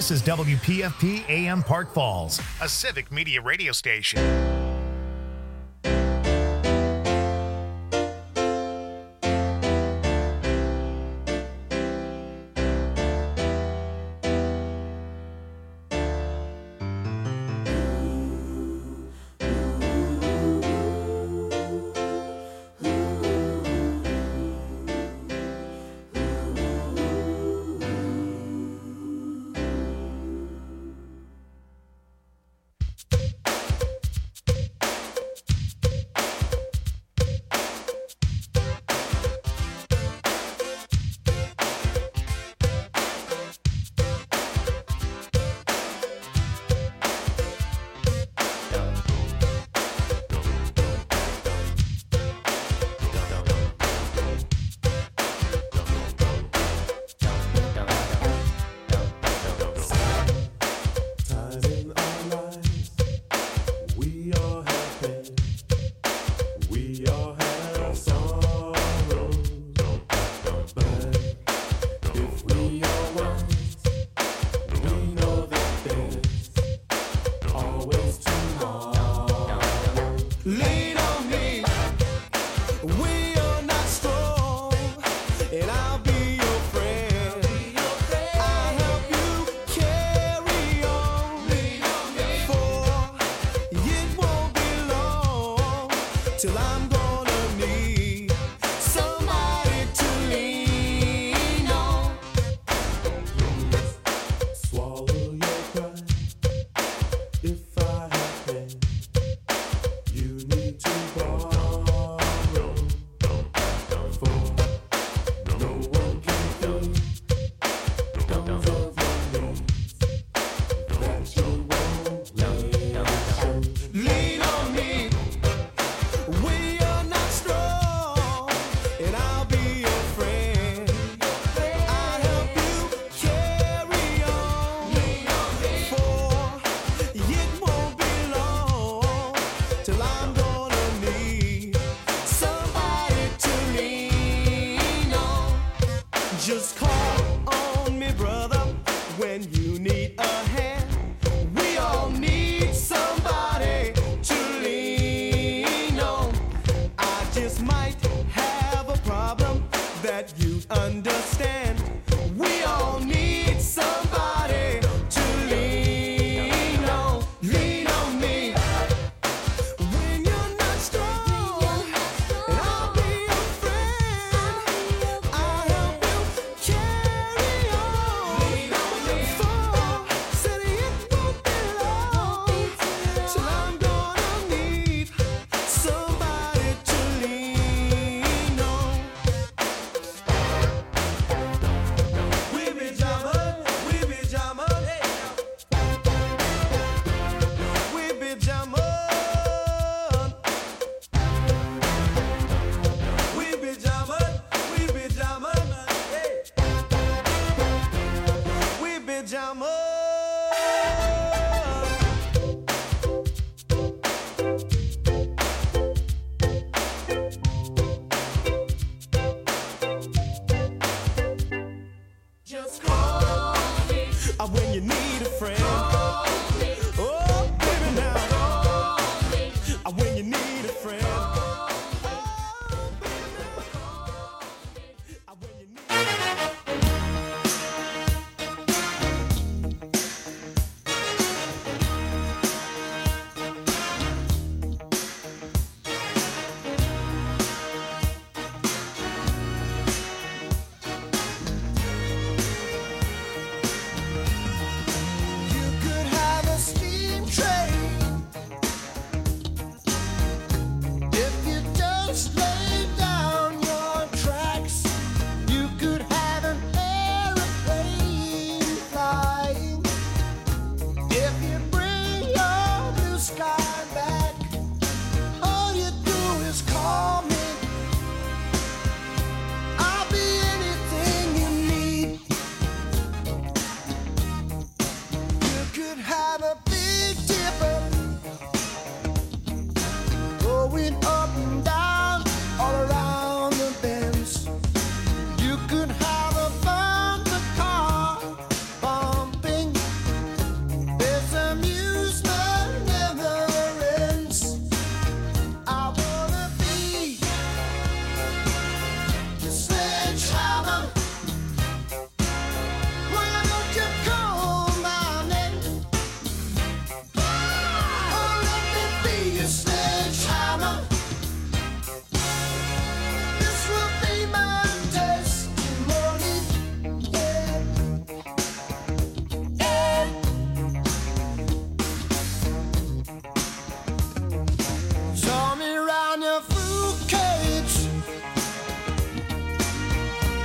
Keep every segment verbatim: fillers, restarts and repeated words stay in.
This is W P F P A M Park Falls, a civic media radio station.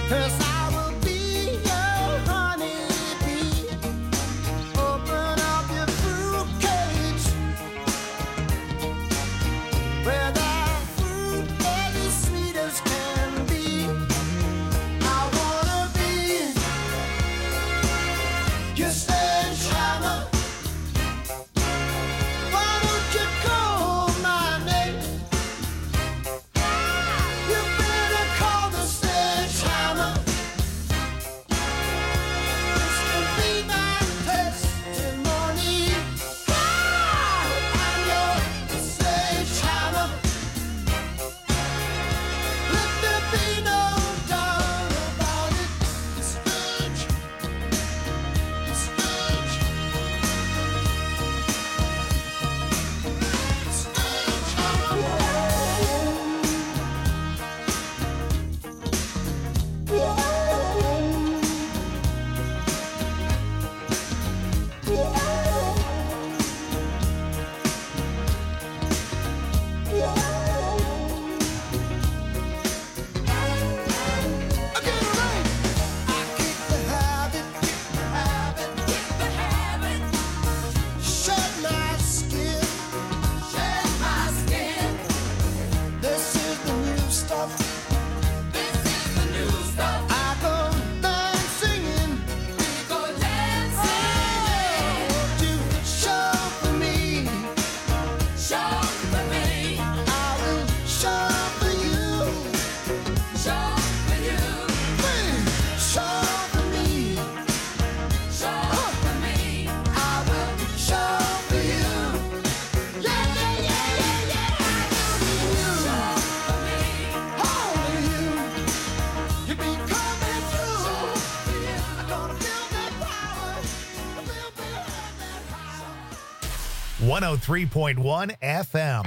one oh three point one F M.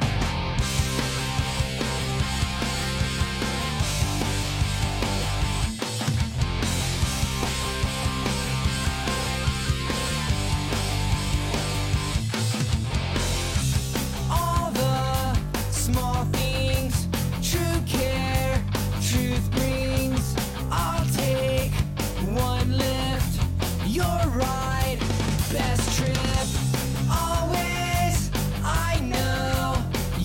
All the small things, true care, truth brings. I'll take one lift, your ride, best trip. Always, I know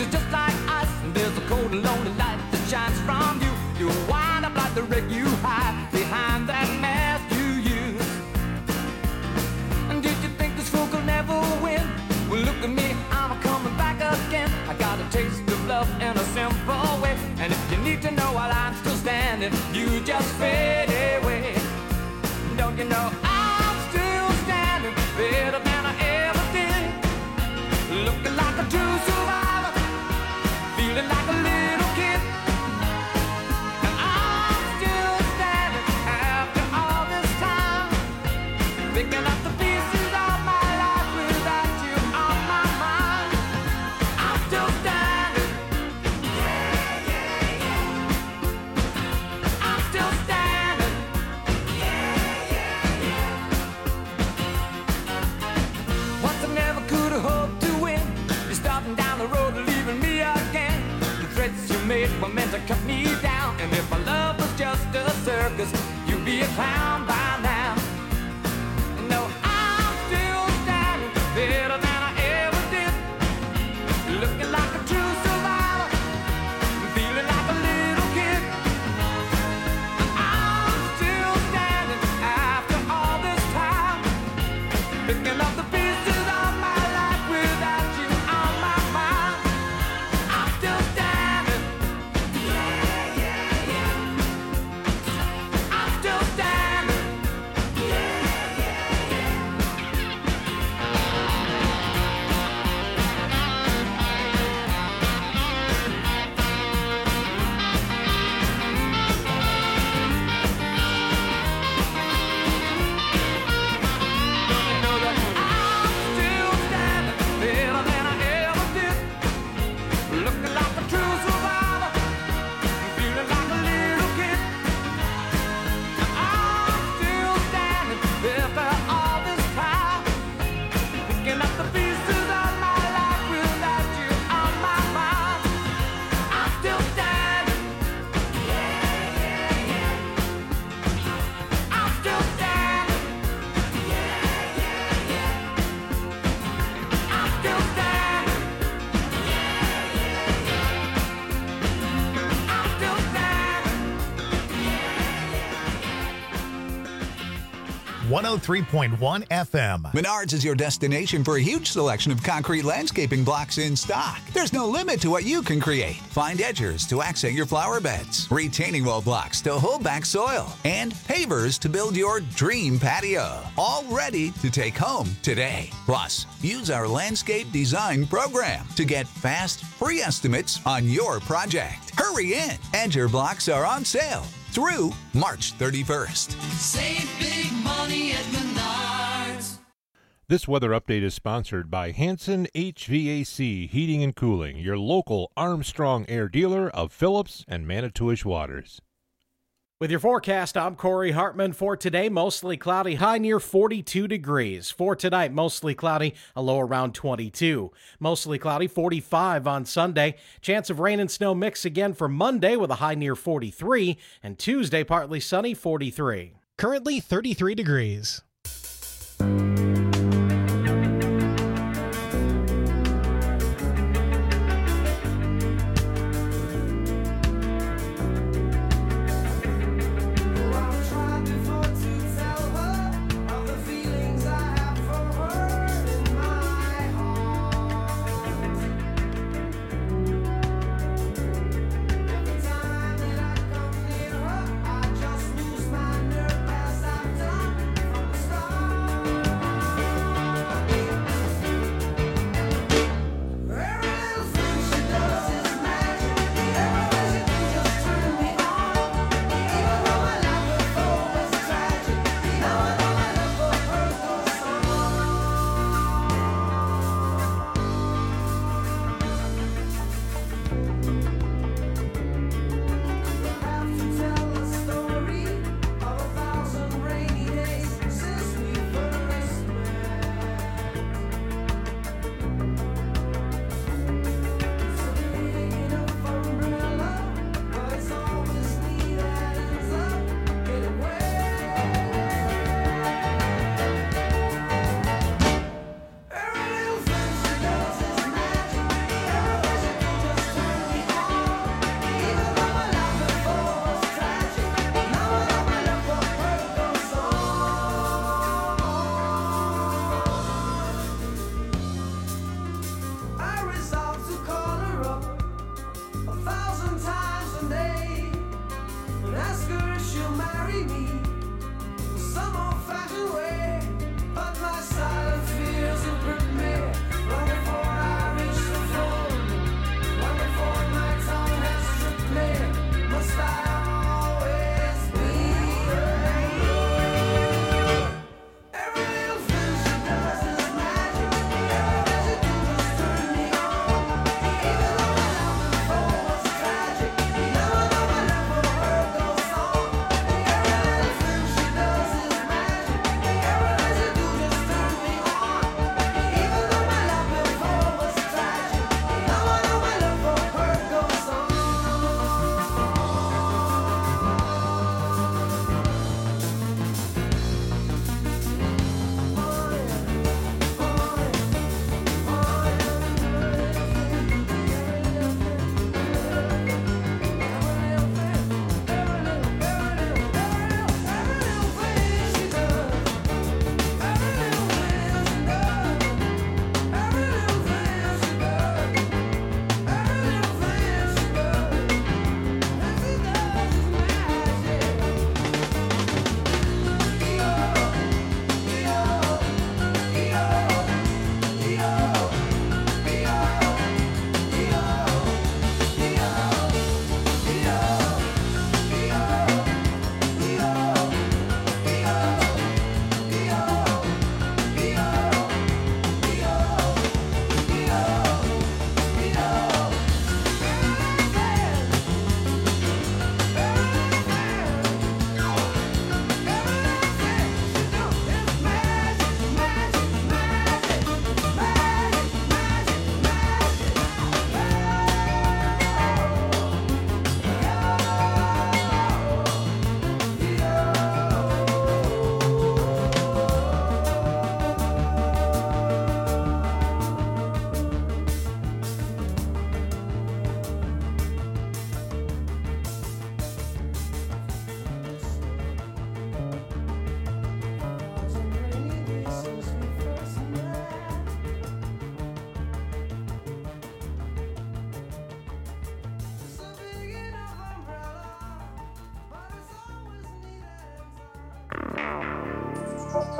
is just like ice, and there's a cold and lonely light that shines from you. You wind up like the wreck you hide behind that mask you use. And did you think this fool could never win? Well, look at me, I'm coming back again. I got a taste of love in a simple way. And if you need to know while I'm still standing, you just fade away. Don't you know I'm still standing better than I ever did? Looking like a true survivor, feeling like a little kid. And I'm still standing after all this time, picking up the pieces of my life without you on my mind. I'm still standing. Yeah, yeah, yeah. I'm still standing. Yeah, yeah, yeah. Once I never could have hoped to win. You're starting down the road, leaving me again. The threats you made were meant to cut me down. And if my love was just a circus, you'd be a clown by now. No, I'm still standing better than I ever did. Looking like a true survivor, feeling like a little kid. And I'm still standing after all this time, picking up the pieces of my life without you on my mind. I'm still standing. Yeah, yeah, yeah. I'm still standing. Yeah, yeah, yeah. You know that I'm still standing better than I ever did. Looking like a true survivor, feeling like a little kid. And I'm still standing after all this time, picking up the pieces of my life without you on my mind. I'm still standing. Yeah, yeah, yeah. I'm still standing. Yeah, yeah, yeah. I'm still standing. Yeah, yeah, yeah. I'm still standing. one oh three point one F M. Menards is your destination for a huge selection of concrete landscaping blocks in stock. There's no limit to what you can create. Find edgers to accent your flower beds, retaining wall blocks to hold back soil, and pavers to build your dream patio. All ready to take home today. Plus, use our landscape design program to get fast, free estimates on your project. Hurry in. Edger blocks are on sale through March thirty-first. Save big money at Menards. This weather update is sponsored by Hanson H V A C Heating and Cooling, your local Armstrong Air dealer of Phillips and Manitowish Waters. With your forecast, I'm Corey Hartman. For today, mostly cloudy, high near forty-two degrees. For tonight, mostly cloudy, a low around twenty-two. Mostly cloudy, forty-five on Sunday. Chance of rain and snow mix again for Monday with a high near forty-three. And Tuesday, partly sunny, forty-three. Currently thirty-three degrees. I just lose my nerve as I've done from the start.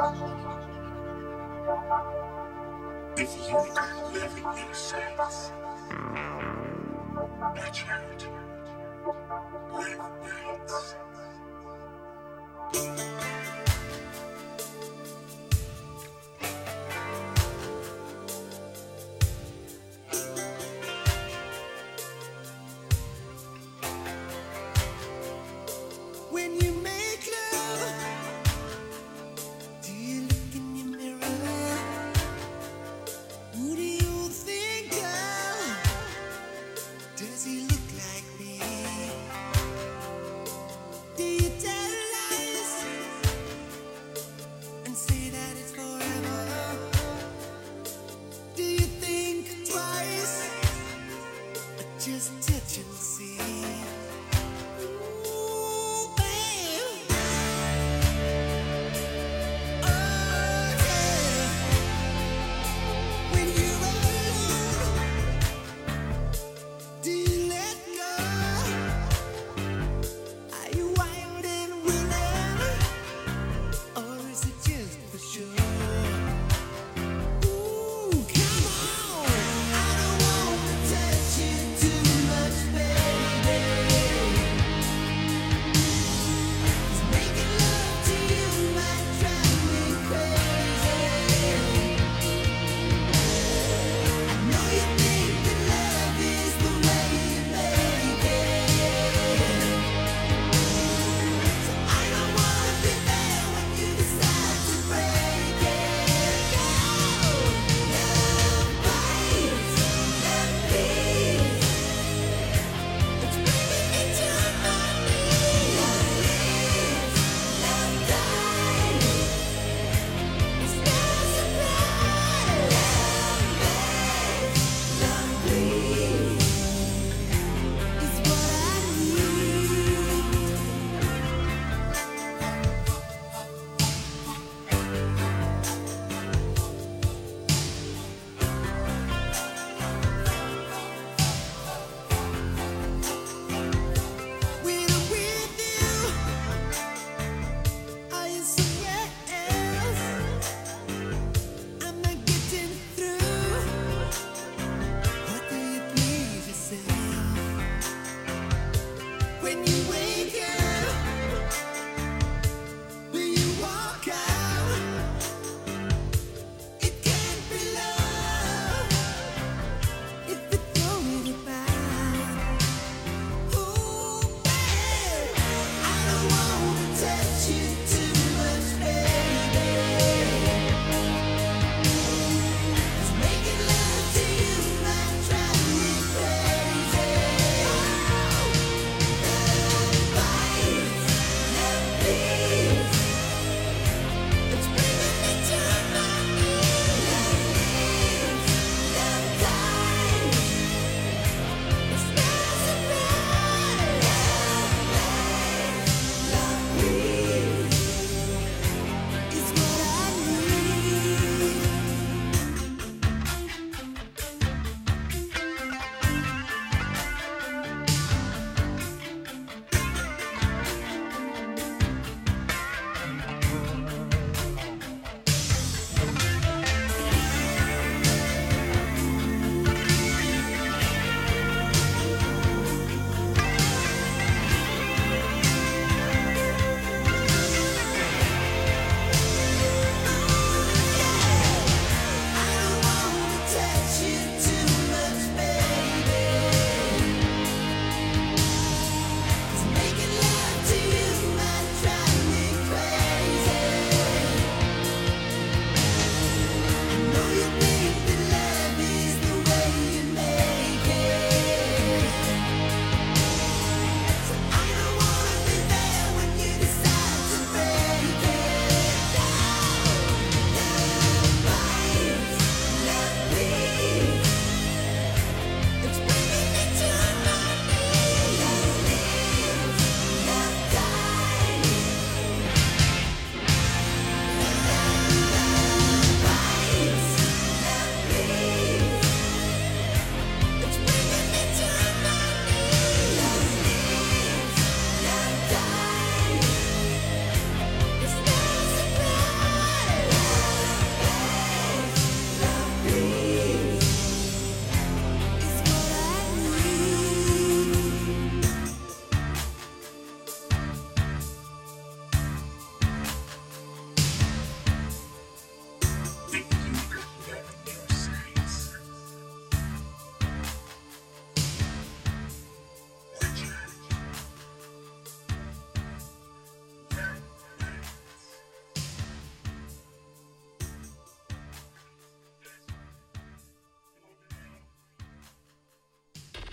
If you could live in your sense, nurtured, live nights. When you make love, do you look in your mirror? Who do you think of? Does he look like me? Do you tell lies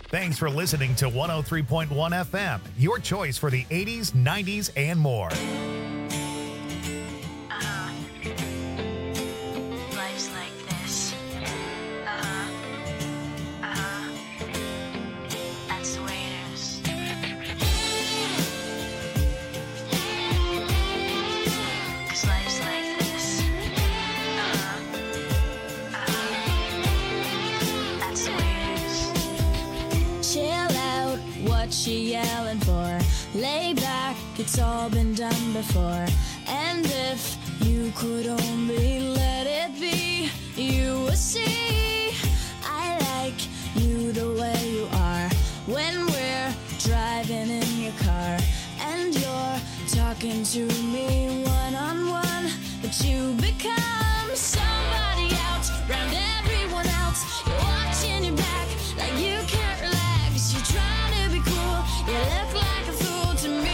Thanks for listening to one oh three point one F M, your choice for the eighties, nineties, and more. Uh-huh. Life's like this. Uh-huh. Uh-huh. That's the way it is. Cause life's like this. Uh-huh. Uh-huh. That's the way it is. Chill out, what she yelling for? Lay back, it's all been done before. And if you could only let it be, you would see I like you the way you are. When we're driving in your car and you're talking to me one-on-one, but you become somebody else round everyone else. You're watching your back like you can't relax. You're trying to be cool, you look like a fool to me.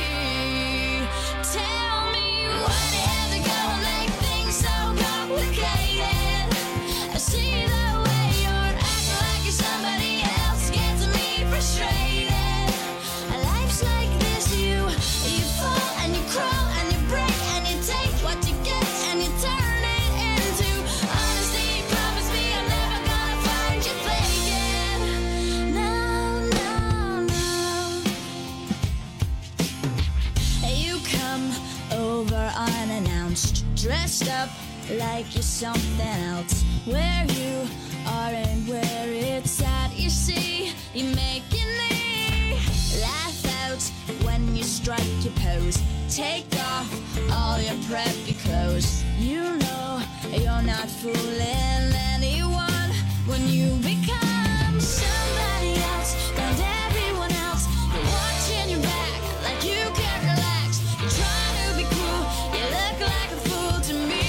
Tell me what had to go and make things so complicated. I see the way you're acting like you're somebody else, gets me frustrated. Life's like this, you you fall and you crawl and you break and you take what you get and you turn it into honesty. Promise me I'm never gonna find you faking. No, no, no. You come over unannounced, dressed up like you're something else. Where you are and where it's at, you see, you making me laugh out when you strike your pose. Take off all your preppy clothes. You know you're not fooling anyone when you become somebody else and everyone else. You're watching your back like you can't relax. You're trying to be cool, you look like a fool to me.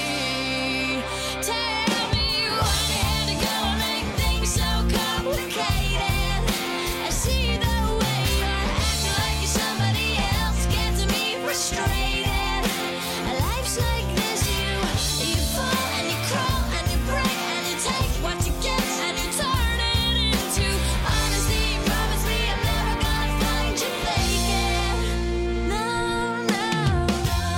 Tell me what had to go and make things so complicated. I see the way you're acting like you're somebody else, gets me frustrated. Life's like this, you you fall and you crawl and you break and you take what you get and you turn it into honesty. Promise me I'm never gonna find you faking. No, no,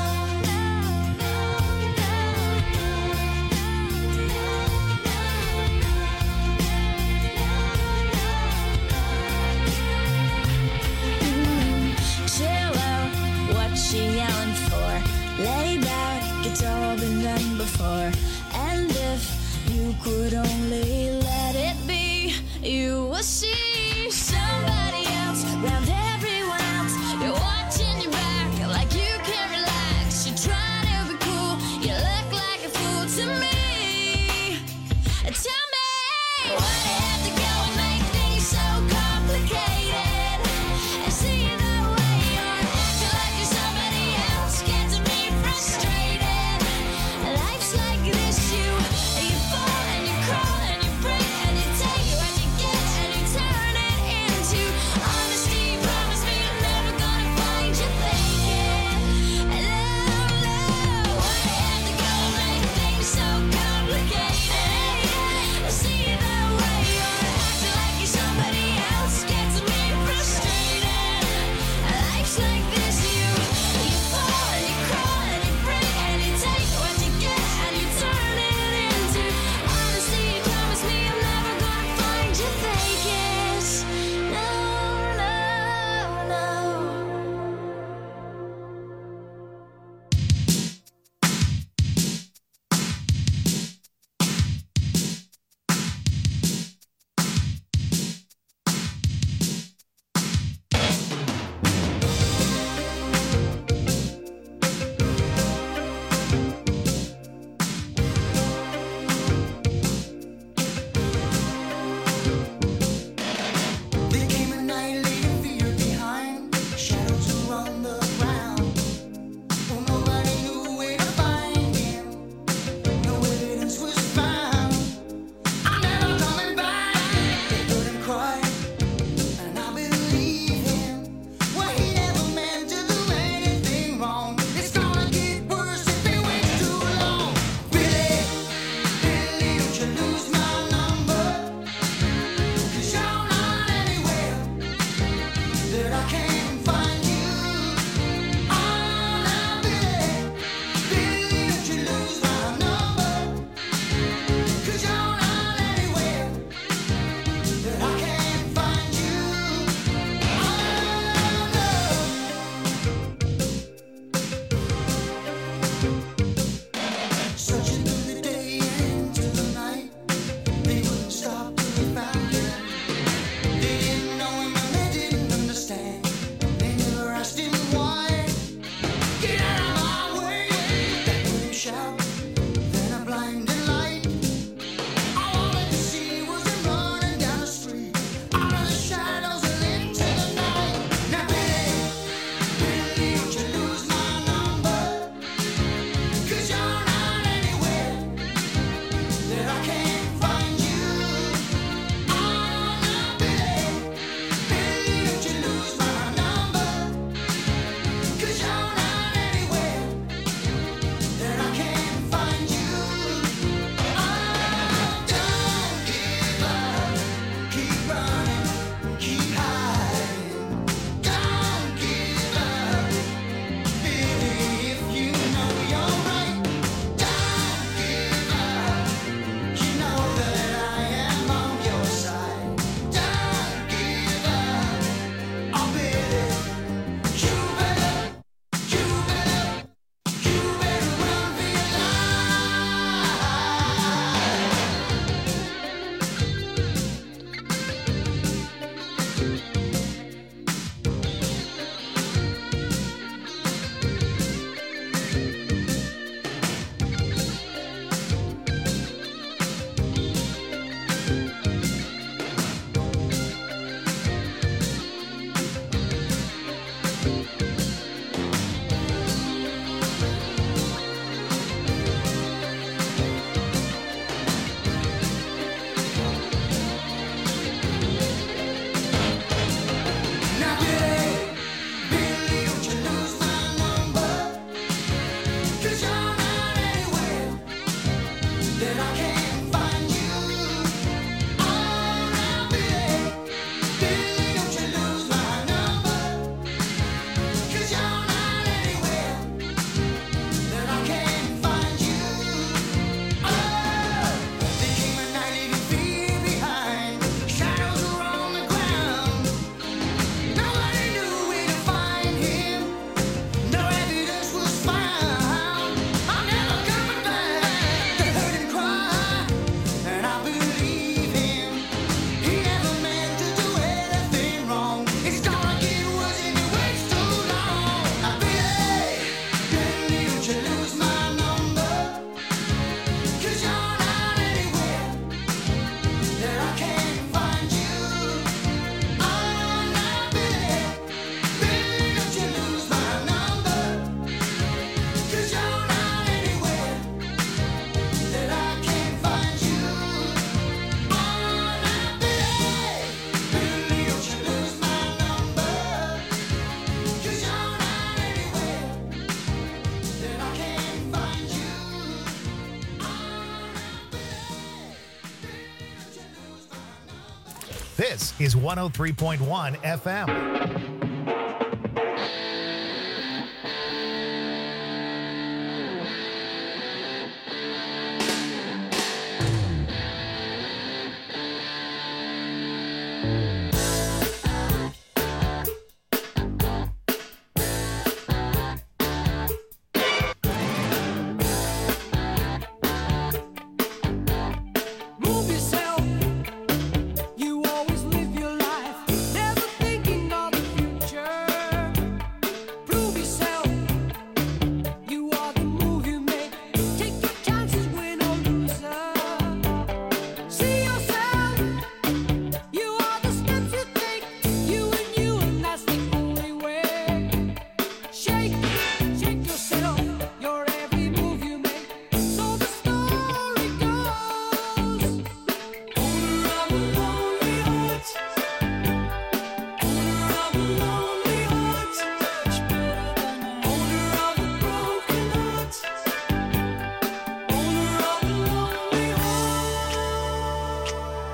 chill out, what she yelling for? Lay back, it's all been done before. And if you could only let it be, you will see somebody else round everyone else. You're watching your back like you can't relax. You're trying to be cool, you look like a fool to me. Tell me what had to go and make things so complicated. I see the way you're acting like you're somebody else, gets me frustrated. Life's like this, you you fall and you crawl and you break and you take what you get and you turn it into honesty. This is one oh three point one F M. Move yourself. You always live your life, never thinking of the future. Prove yourself. You are the move you make. Take your chances, win or loser. See yourself. You are the steps you take. You and you, and that's the only way. Shake, shake yourself. Your every move you make. So the story goes. Owner of a lonely heart. Owner of a lonely heart. Owner of a broken heart. Owner of a lonely heart.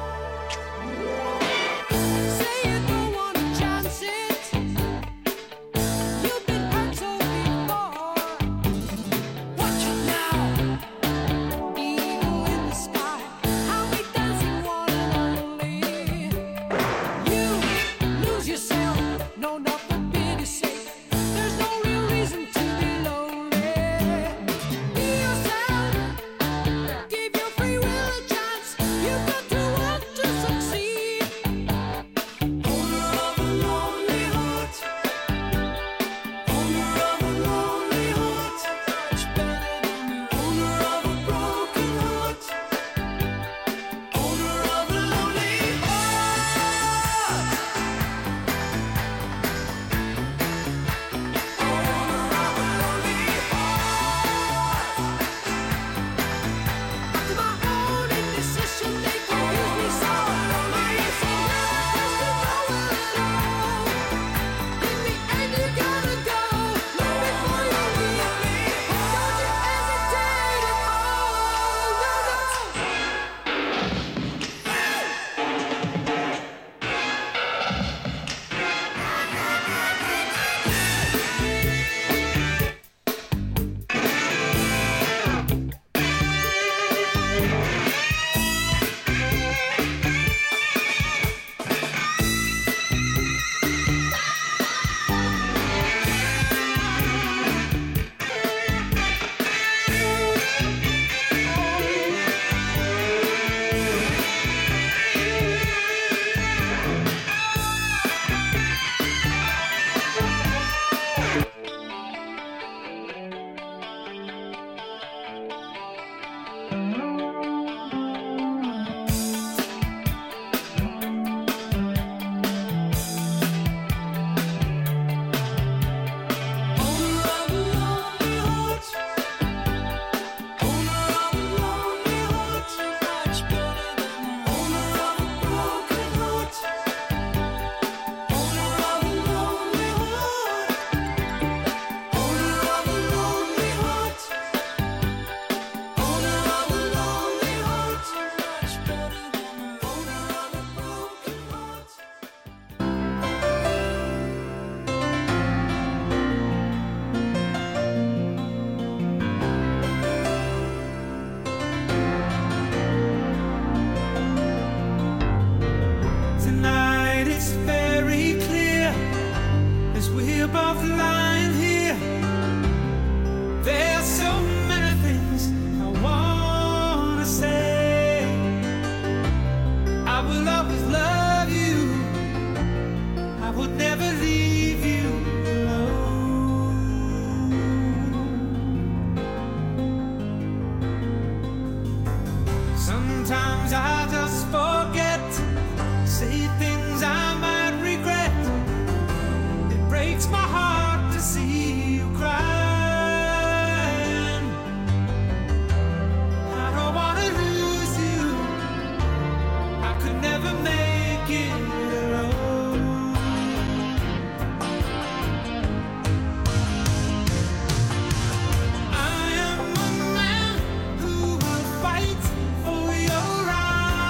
Say you don't wanna chance it. You've been hurt so before. Watch it now. Evil in the sky. How we dancing one and only. You lose yourself. No, not for pity's sake. There's no real reason to be lonely. Be yourself. Give your free will a chance. You've got to want to succeed. Owner of a lonely heart. Owner of a lonely heart. Owner of a broken heart. Owner of a lonely heart. Owner of a lonely heart. After my own indecision, they confuse me so. I am so nervous to nowhere at all. In the end, you gotta go. Long before you leave me. Don't you hesitate at all. No, no. Owner of a lonely heart. Owner of a lonely heart. Owner of a broken heart. Owner of a lonely heart. Owner of a lonely heart. Owner of a lonely heart. Owner of a broken heart. Tonight it's very clear as we're both lying here. There's so many things I wanna say. I will always love you. I would never leave you alone. Sometimes I just forget. Say things I might regret. It breaks my heart to see you crying. I don't wanna lose you. I could never make it alone. I am a man who will fight for your right.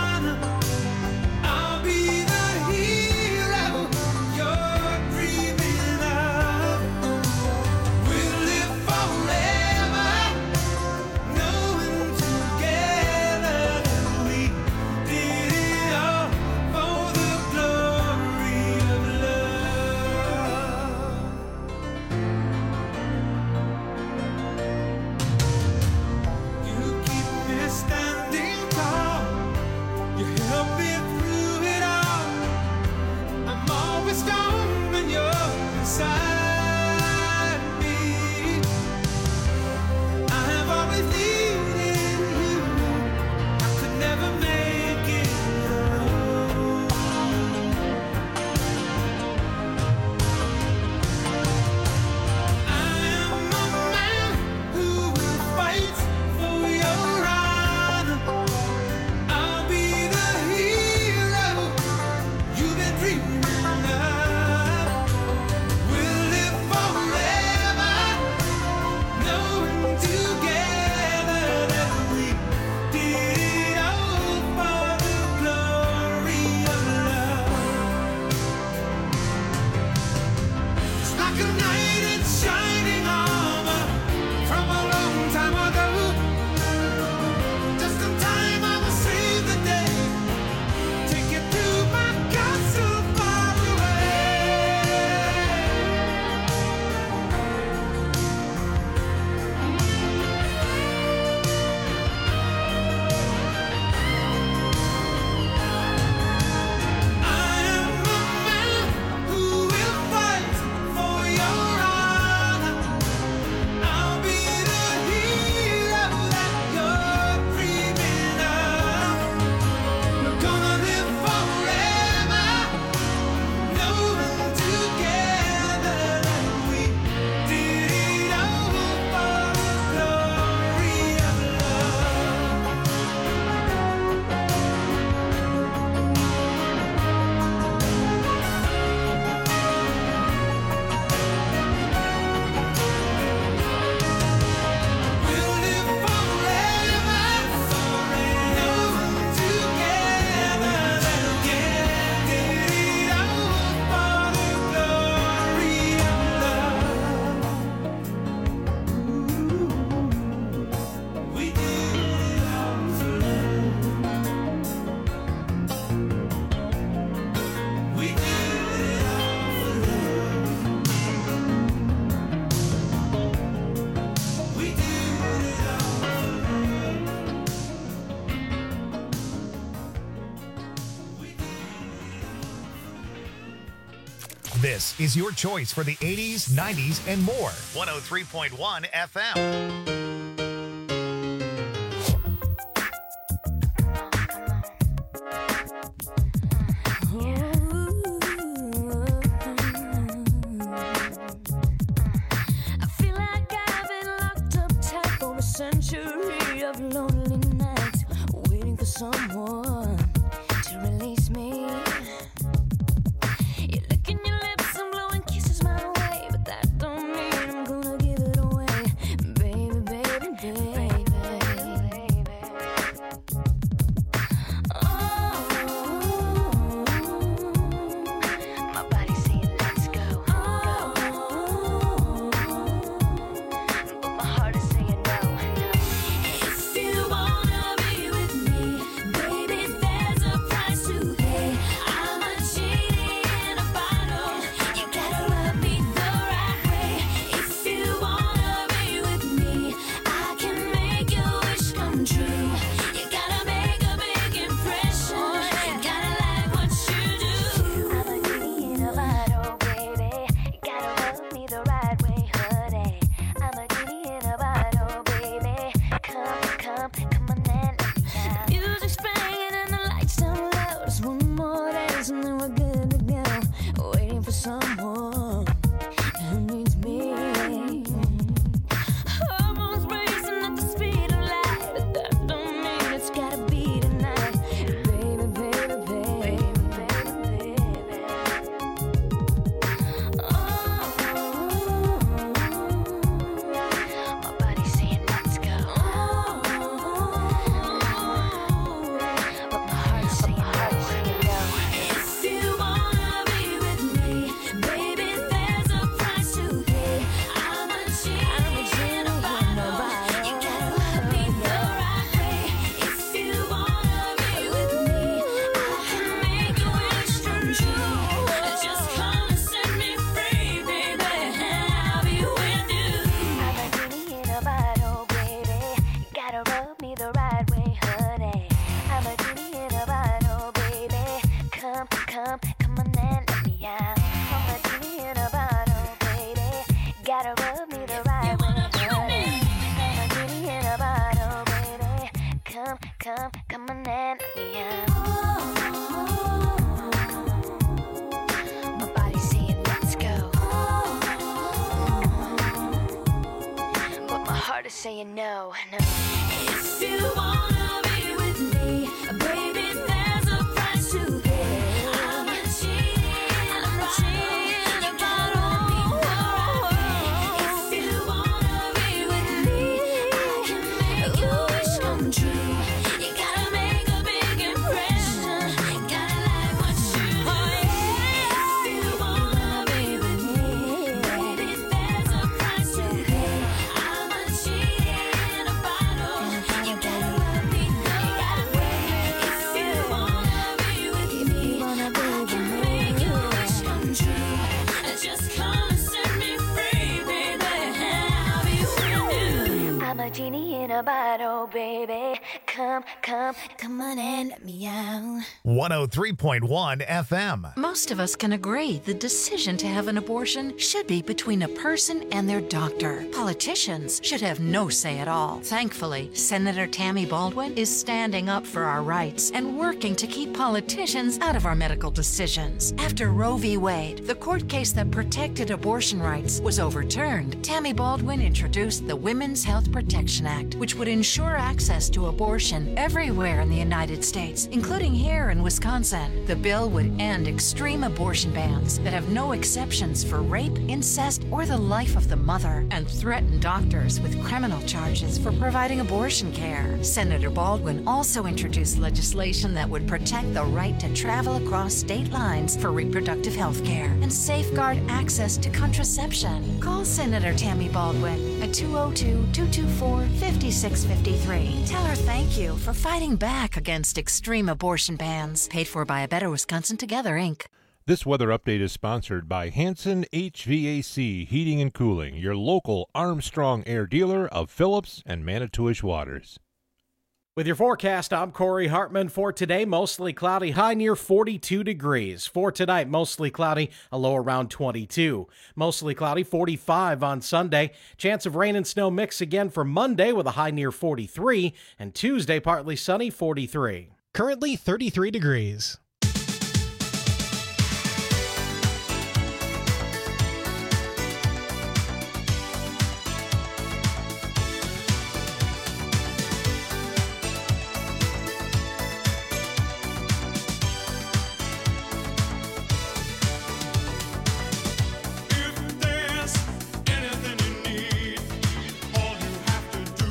This is your choice for the eighties, nineties, and more. one oh three point one F M. Century of lonely nights, waiting for someone to release me. You're licking your lips and blowing kisses my way, but that don't mean I'm gonna give it away, baby, baby, baby, baby. Oh, my body's saying let's go, oh, but my heart is saying no. If you wanna be with me, baby, there's a price to pay. I'm a genie in a bottle. You gotta rub me the right way. If you wanna be with me, I can make your wish come true. You gotta make a big impression. You gotta like what you do. I'm a genie in a bottle, baby. You gotta rub me the right way, honey. I'm a genie in a bottle, baby. Come, come, come on and let me out. Music's playing and the lights down low. Just one more dance and then we're good to go. Waiting for someone who needs me. Hormones racing at the speed of light, but that don't mean it's gotta be tonight. Baby, baby, baby, baby, baby. Oh, my body's saying let's go. But my heart's saying no. If you wanna be with me, baby, there's a price to pay. I'm a genie in a bottle. You gotta love me the right way. If you wanna be with me, I can make your wish come true. Just come and set me free, baby, and I'll be with you. I'm a genie in a bottle, baby. You gotta rub me the right way, honey. I'm a genie in a bottle, baby. Come, come, come on and let me out. I'm a genie in a bottle, baby. Gotta rub me the right way, honey. I'm a genie in a bottle, baby. Come, come, come on and let me out. My body's saying let's go, but my heart is saying no, no. If you wanna be with me, baby, there's a price to pay. I'm a genie in a bottle. If you wanna be with me, I can make your wish come true. You gotta make a big impression. You gotta like what you do. If you wanna be with me, baby, there's a price to pay. I'm a genie in a bottle. You gotta love me the right way. If you wanna be with me, I can make your wish come true. Just come and set me free, baby, and I'll be with you. I'm a genie in a bottle, baby. Come, come, come on and let me out. one oh three point one F M. Most of us can agree the decision to have an abortion should be between a person and their doctor. Politicians should have no say at all. Thankfully, Senator Tammy Baldwin is standing up for our rights and working to keep politicians out of our medical decisions. After Roe v. Wade, the court case that protected abortion rights, was overturned, Tammy Baldwin introduced the Women's Health Protection Act, which would ensure access to abortion everywhere in the United States, including here in Wisconsin. The bill would end extreme abortion bans that have no exceptions for rape, incest, or the life of the mother, and threaten doctors with criminal charges for providing abortion care. Senator Baldwin also introduced legislation that would protect the right to travel across state lines for reproductive health care and safeguard access to contraception. Call Senator Tammy Baldwin at two oh two, two two four, five six five three. Tell her thank you for fighting back against extreme abortion bans. Paid for by A Better Wisconsin Together, Incorporated. This weather update is sponsored by Hanson H V A C Heating and Cooling, your local Armstrong Air dealer of Phillips and Manitowish Waters. With your forecast, I'm Corey Hartman. For today, mostly cloudy, high near forty-two degrees. For tonight, mostly cloudy, a low around twenty-two. Mostly cloudy, forty-five on Sunday. Chance of rain and snow mix again for Monday with a high near forty-three. And Tuesday, partly sunny, forty-three. Currently thirty-three degrees.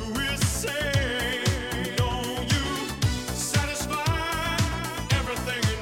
Satisfy everything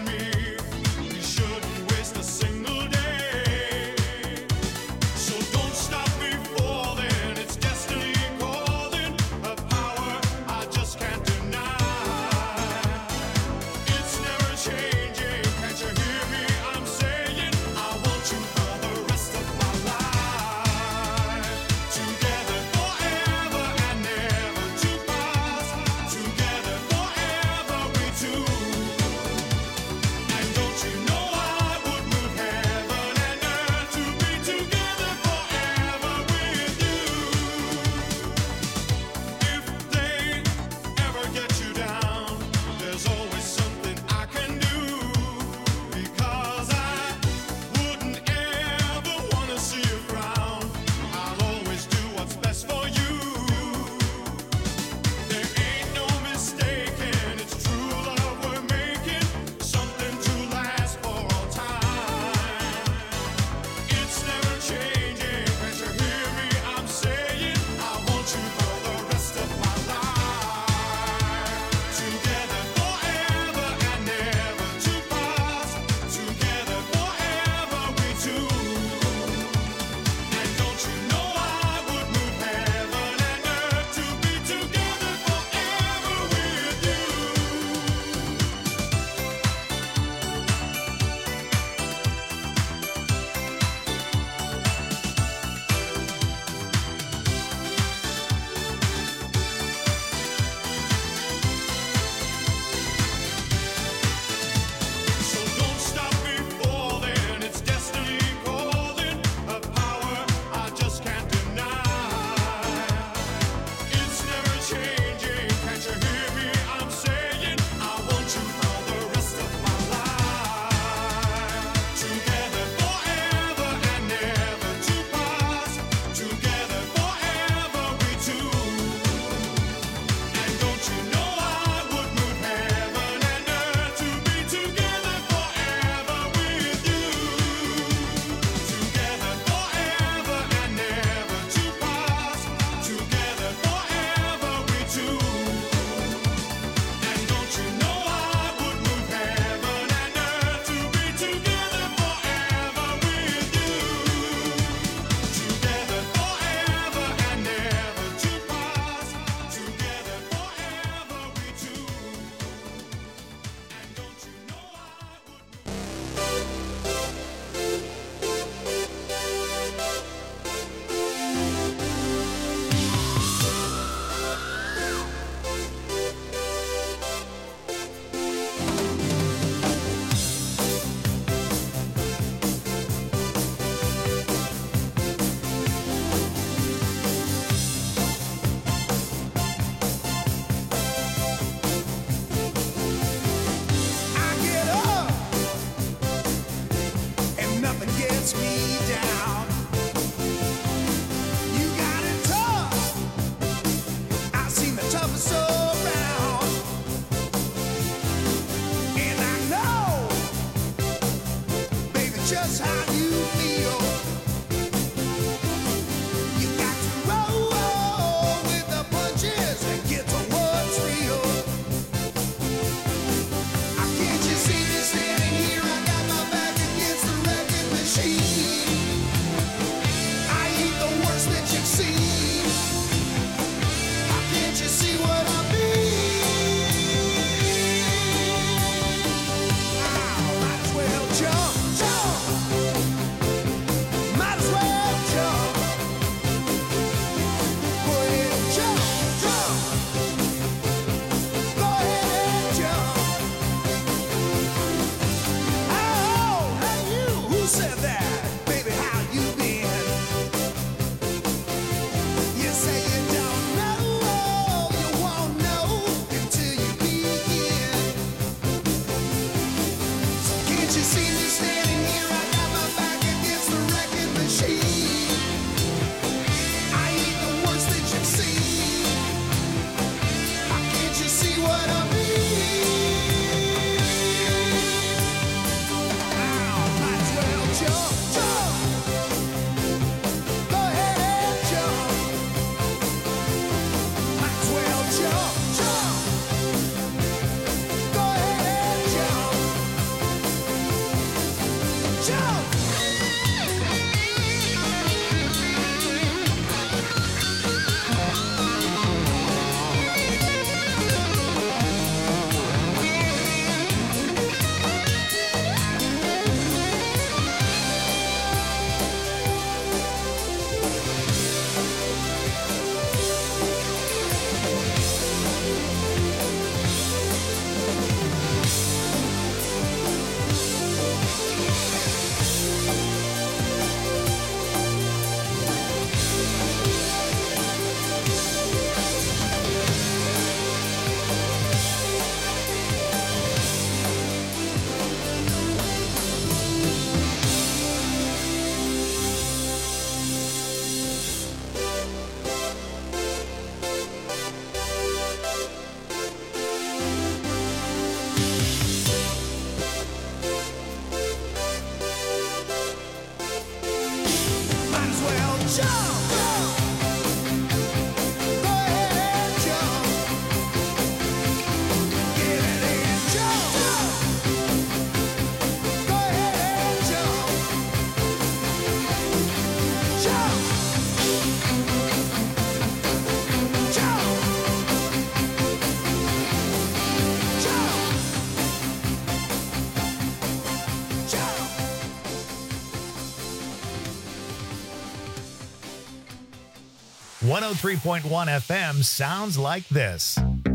one oh three point one F M sounds like this.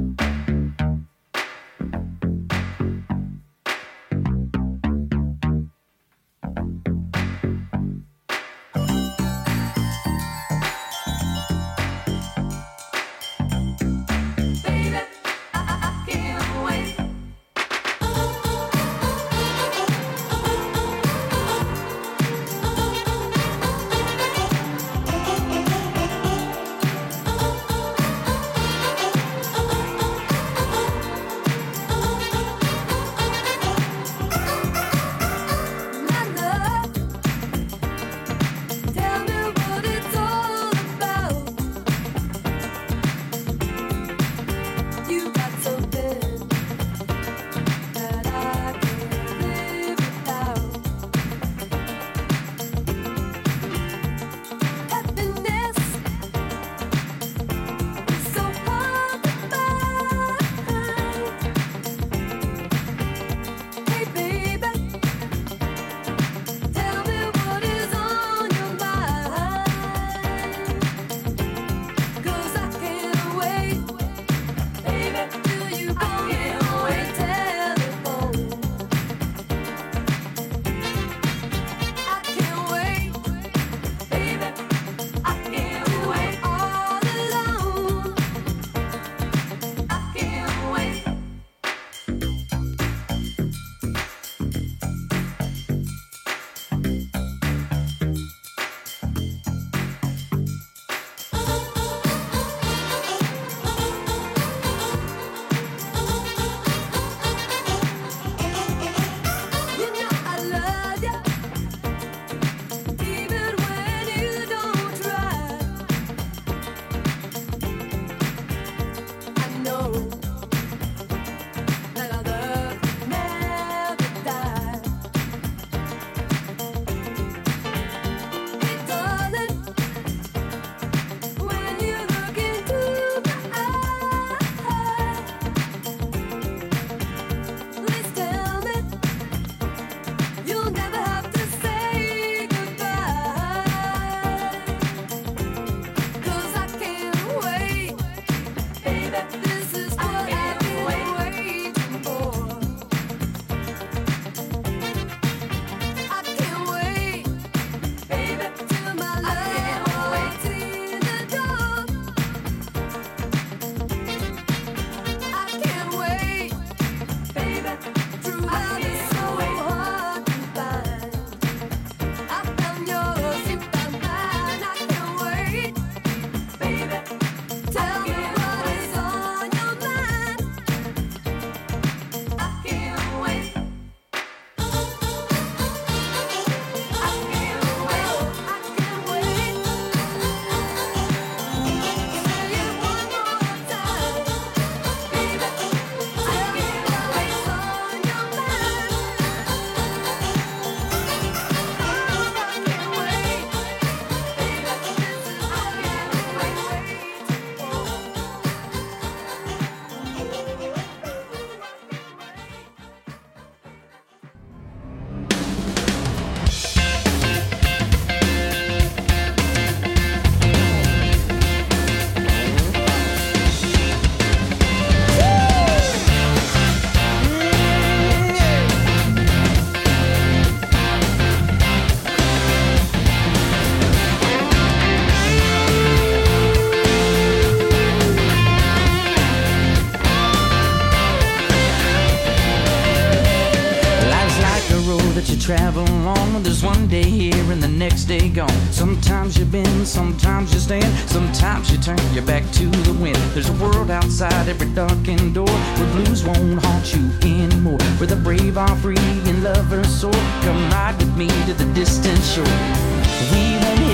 travel on. There's one day here and the next day gone. Sometimes you bend, sometimes you stand, sometimes you turn your back to the wind. There's a world outside every darkened door where blues won't haunt you anymore, where the brave are free and lovers soar. Come ride with me to the distant shore. We won't head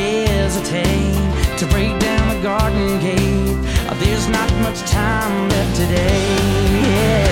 hesitate to break down the garden gate. There's not much time left today. Yeah.